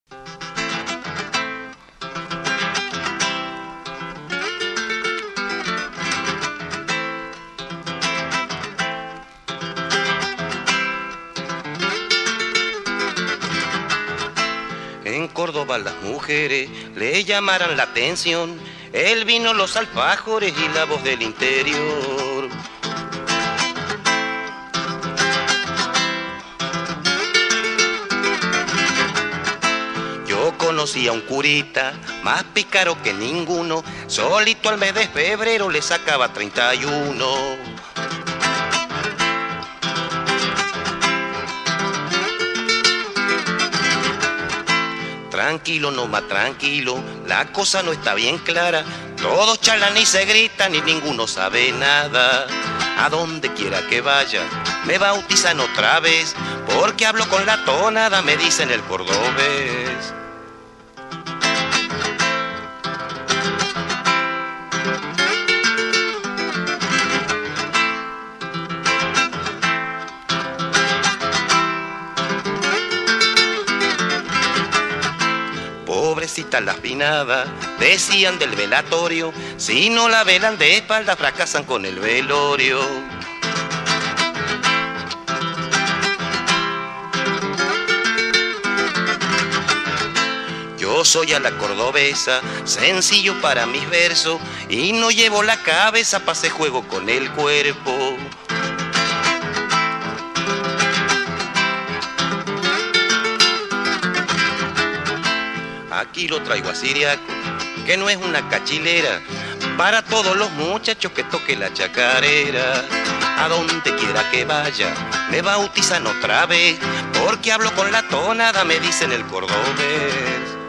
En Córdoba las mujeres le llamarán la atención el vino, los alfajores y la voz del interior. Yo conocí a un curita más pícaro que ninguno, solito al mes de febrero le sacaba 31. Tranquilo, no más tranquilo, la cosa no está bien clara. Todos charlan y se gritan y ninguno sabe nada. A donde quiera que vaya, me bautizan otra vez, porque hablo con la tonada, me dicen el cordobés. Pobrecita la espinada, decían del velatorio, si no la velan de espalda fracasan con el velorio. Yo soy a la cordobesa, sencillo para mis versos, y no llevo la cabeza pa' hacer juego con el cuerpo. Aquí lo traigo a Siriaco, que no es una cachilera, para todos los muchachos que toque la chacarera. A donde quiera que vaya, me bautizan otra vez, porque hablo con la tonada, me dicen el cordobés.